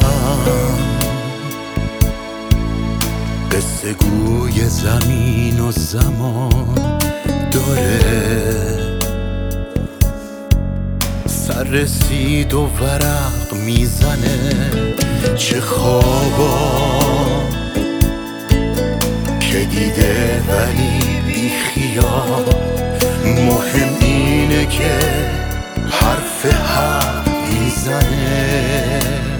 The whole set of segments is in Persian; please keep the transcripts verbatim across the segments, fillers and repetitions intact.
قصه گوی زمین و زمان داره، سر رسید و ورق میزنه. چه خوابا که دیده ولی بی خیال. مهم اینه که حرف حق میزنه.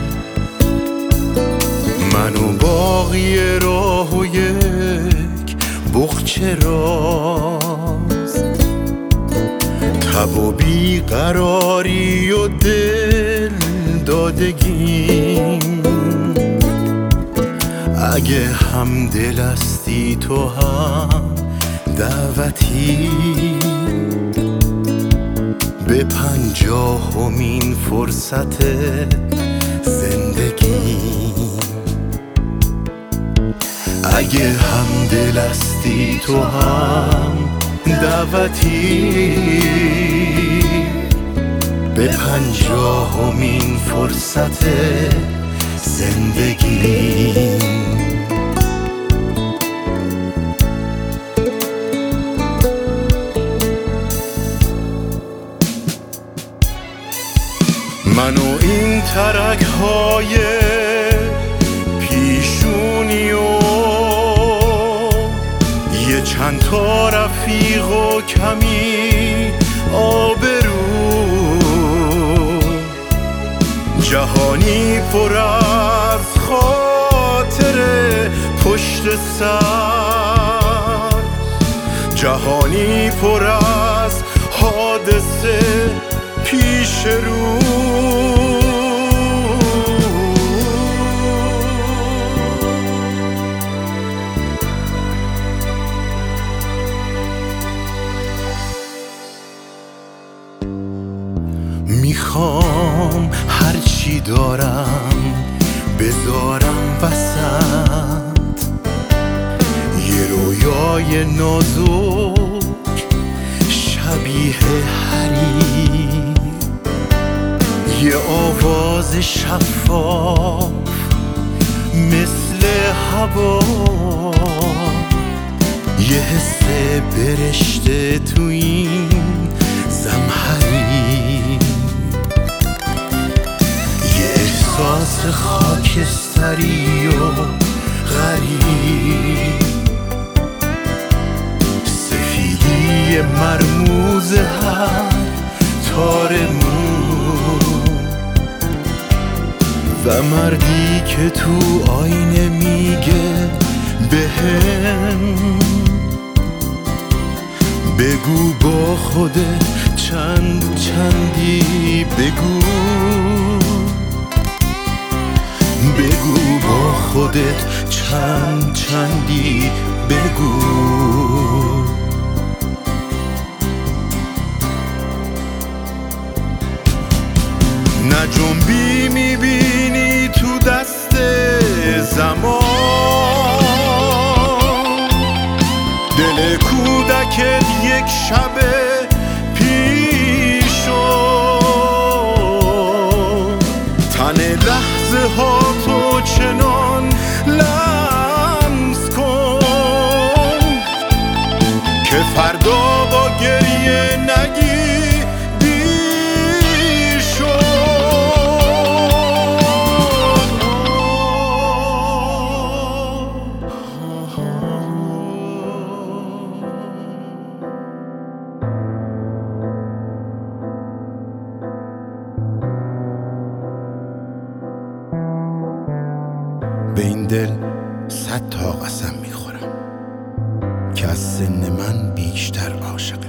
من و باقی راه و یک بغچه راست، تب و بیقراری و دل دادگیم. اگه هم دل هستی تو هم دعوتی به پنجاهمین فرصت زندگی. اگه هم دل هستی تو هم دعوتی به پنجاهمین فرصت زندگی. من و این ترک های پیشونی و یه چند تا رفیق و کمی آبرو، جهانی پر از خاطره پشت سر، جهانی پر از حادثه پیش رو. میخوام هرچی دارم بذارم وسط، یه رویای نازک شبیه حریر، یه آواز شفاف مثل هوا، یه حس برشته تو این زمهریر، یه احساس خاکستری و غریب، سفیدی مرموز هر تار مو، و مردی که تو آینه میگه بهم بگو با خودت چند چندی، بگو بگو با خودت چند چندی، بگو. نه جنبی میبینی تو دست زمان، دل کودکت یک شب پیشو، تن لحظه ها تو چنان لمس کن که فردا با گریه نگی دیر شد. به این دل صد تا قسم میخورم که از سن من بیشتر عاشقه.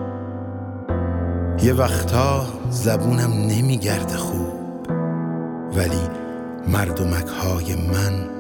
یه وقتا زبونم نمیگرده خوب، ولی مردمک های من